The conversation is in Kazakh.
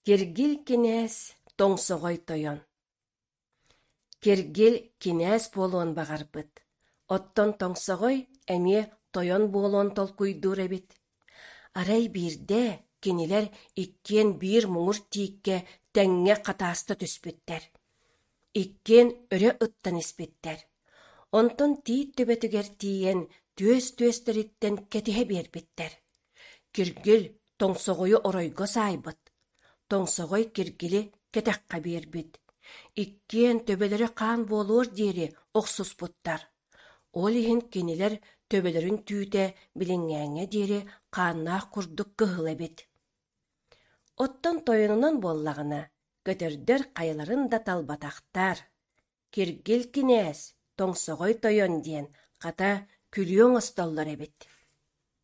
Киргил кинээс тоңсоғой тойон. Киргил кинээс болуон бағарбыт. Оттон тоңсоғой әме тойон болуон толкуйдур эбит. Арай бирде кинилер иккен бир муңур тиикке тәңге қатаасты түспіттер. Иккен өрі ыттан іспіттер. Онтон тиит төбетігер тиен төс-төстіріттен кәтіге бербіттер. Киргил тоңсоғойы оройго сайбыт. Тоңсоғой киргили кәтәққа бербіт. Иккен төбелері қан болуыр дері оқсуспыттар. Ол ихин кинилер төбелерін түйте білінгәңе дері қаннақ құрдық кығылы бет. Оттон тойынынан боллағына көтірдер қайыларын да талбатақтар. Киргил кинес тоңсоғой тойон ден қата күліон остоллар эбит.